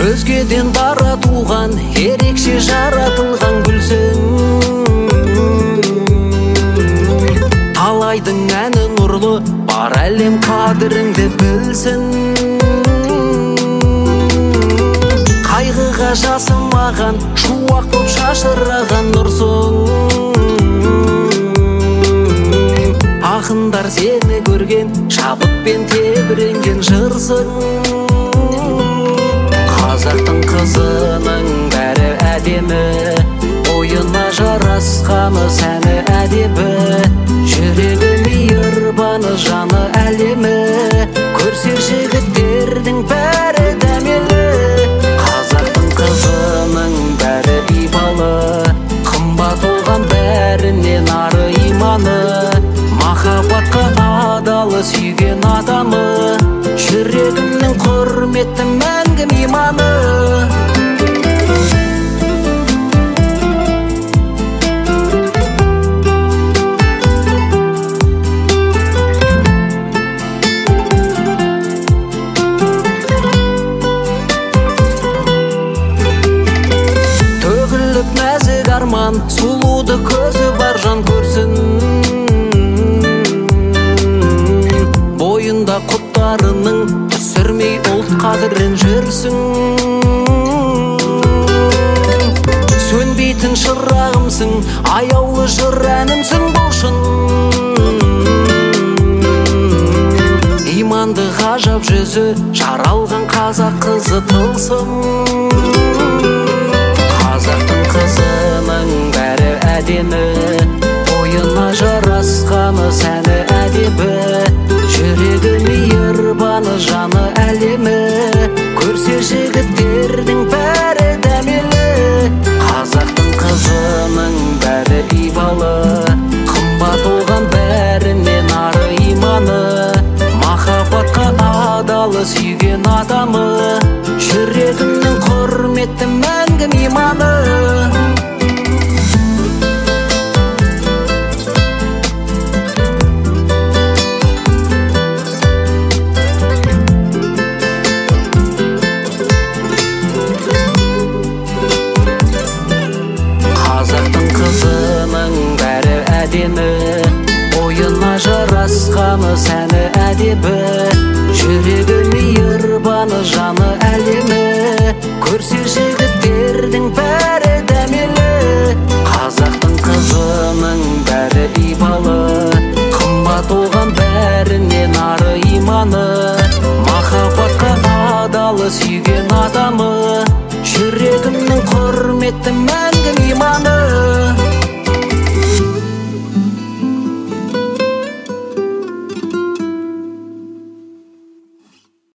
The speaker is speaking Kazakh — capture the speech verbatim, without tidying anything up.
өзгеден дара туған, ерекше жаратылған гүлсің. Талайдың әні нұрлы, бар әлем қадіріңді білсін. Қайғыға жасымаған, шуақ боп шашыраған нұрсың. Ақындар сені көрген, шабытпен тебіренген жырсың. Қазақтың қызының бәрі әдемі, ойына жарасқаны сәні әдебі. Жүрегі мейірбаны, жаны әлемі, көрсе жігіттердің бәрі дәмелі. Қазақтың қызының бәрі ибалы, қымбат оған бәрінен ары иманы. Махаббатқа адалы сүйген адамы, жүрегімнің құрметті мәңгі мейманы. Төгіліп нәзік арман, сұлуды көзі бар жан көрсін. Бойында құттарының түсірмей ұлт қадірін жүрсің. Сөнбейтін шырағымсың, аяулы жыр әнімсің бұл шын. Иманды ғажап жүзі, жаралған қазақ қызы тылсым. Қазақтың қызының бәрі әдемі, ойына жарасқаны сәні әдебі. Жүрегі мейірбаны, жаны әлемі, көрсе жігіттердің бәрі дәмелі. Қазақтың қызының бәрі ибалы, қымбат оған бәрінен ары иманы. Махаббатқа адалы сүйген адамы, жүрегімнің құрметті мәңгі мейманы. Ойына жарасқаны сәні әдебі, жүрегі мейірбаны, жаны